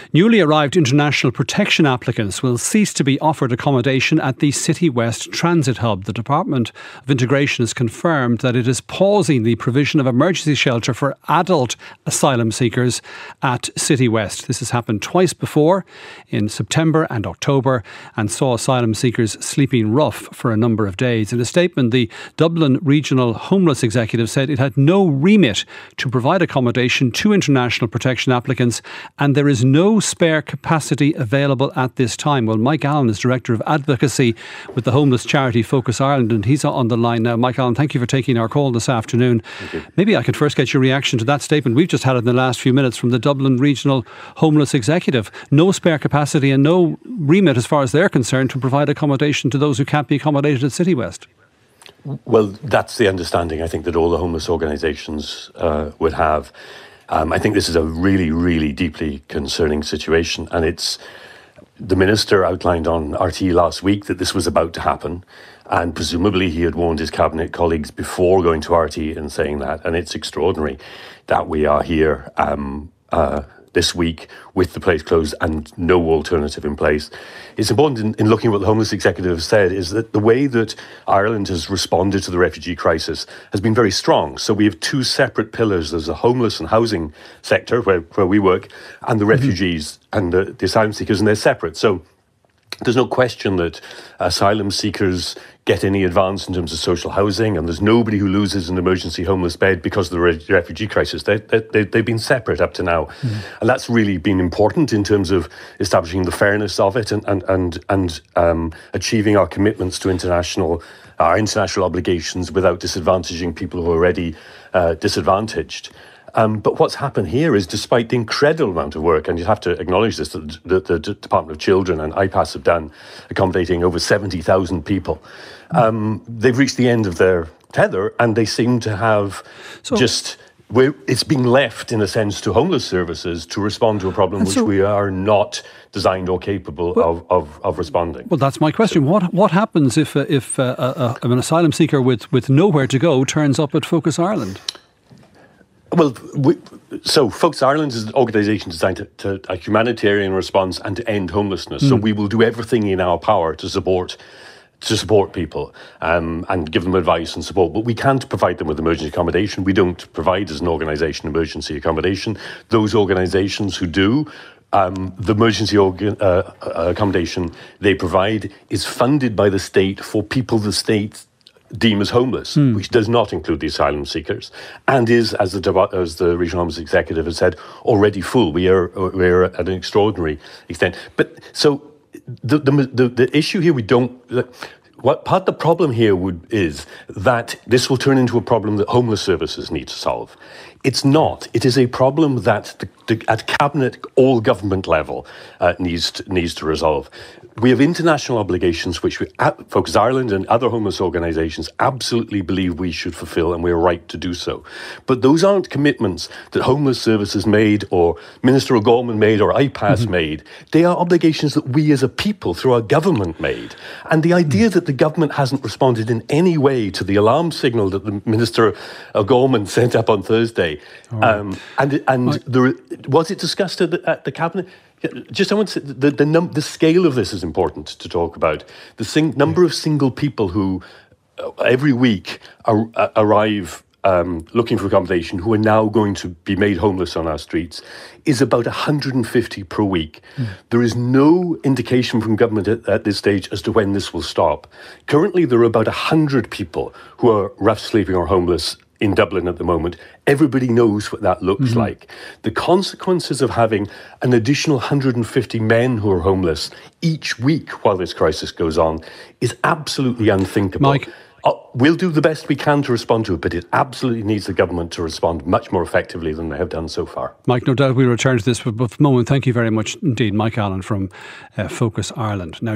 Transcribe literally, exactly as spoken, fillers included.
Newly arrived international protection applicants will cease to be offered accommodation at the City West Transit Hub. The Department of Integration has confirmed that it is pausing the provision of emergency shelter for adult asylum seekers at City West. This has happened twice before, in September and October, and saw asylum seekers sleeping rough for a number of days. In a statement, the Dublin Regional Homeless Executive said it had no remit to provide accommodation to international protection applicants, and there is no spare capacity available at this time. Well, Mike Allen is Director of Advocacy with the homeless charity Focus Ireland, and he's on the line now. Mike Allen, thank you for taking our call this afternoon. Maybe I could first get your reaction to that statement we've just had in the last few minutes from the Dublin Regional Homeless Executive. No spare capacity and no remit, as far as they're concerned, to provide accommodation to those who can't be accommodated at City West. Well, that's the understanding I think that all the homeless organisations uh, would have. Um, I think this is a really, really deeply concerning situation, and it's the Minister outlined on R T E last week that this was about to happen, and presumably he had warned his Cabinet colleagues before going to R T E and saying that, and it's extraordinary that we are here um, uh, this week with the place closed and no alternative in place. It's important in, in looking at what the Homeless Executive has said is that the way that Ireland has responded to the refugee crisis has been very strong. So we have two separate pillars. There's the homeless and housing sector where, where we work, and the mm-hmm. refugees and the, the asylum seekers, and they're separate. So there's no question that asylum seekers get any advance in terms of social housing, and there's nobody who loses an emergency homeless bed because of the re- refugee crisis. They, they, they've been separate up to now. Mm. And that's really been important in terms of establishing the fairness of it and, and, and, and um, achieving our commitments to international, our international obligations without disadvantaging people who are already uh, disadvantaged. Um, but what's happened here is, despite the incredible amount of work, and you have to acknowledge this, that the, the, the Department of Children and I P A S have done, accommodating over seventy thousand people, um, they've reached the end of their tether, and they seem to have so, just... We're, it's being left, in a sense, to homeless services to respond to a problem which so, we are not designed or capable well, of, of, of responding. Well, that's my question. So, what what happens if uh, if uh, uh, an asylum seeker with, with nowhere to go turns up at Focus Ireland? Well, we, so Focus Ireland is an organisation designed to, to a humanitarian response and to end homelessness. Mm. So we will do everything in our power to support to support people um, and give them advice and support. But we can't provide them with emergency accommodation. We don't provide, as an organisation, emergency accommodation. Those organisations who do, um, the emergency organ, uh, accommodation they provide is funded by the state for people the state deem as homeless, mm. which does not include the asylum seekers, and is, as the as the Regional Homeless Executive has said, already full. We are we're at an extraordinary extent. But so the the the, the issue here, we don't. What part of the problem here would is that this will turn into a problem that homeless services need to solve. It's not. It is a problem that the, the, at cabinet, all government level uh, needs to, needs to resolve. We have international obligations which we, at Focus Ireland and other homeless organisations absolutely believe we should fulfil, and we're right to do so. But those aren't commitments that Homeless Services made, or Minister O'Gorman made, or I P A S mm-hmm. made. They are obligations that we as a people, through our government, made. And the idea mm-hmm. that the government hasn't responded in any way to the alarm signal that the Minister O'Gorman sent up on Thursday, oh. um, and and right. there, was it discussed at the, at the Cabinet? Just I want to say the the, num- the scale of this is important to talk about. The sing- number of single people who uh, every week ar- uh, arrive um, looking for accommodation, who are now going to be made homeless on our streets, is about one hundred fifty per week. Mm. There is no indication from government at, at this stage as to when this will stop. Currently, there are about one hundred people who are rough sleeping or homeless in Dublin at the moment. Everybody knows what that looks mm-hmm. like. The consequences of having an additional one hundred fifty men who are homeless each week while this crisis goes on is absolutely unthinkable. Mike, uh, we'll do the best we can to respond to it, but it absolutely needs the government to respond much more effectively than they have done so far. Mike, no doubt we'll return to this, but for the moment, thank you very much indeed. Mike Allen from uh, Focus Ireland. Now,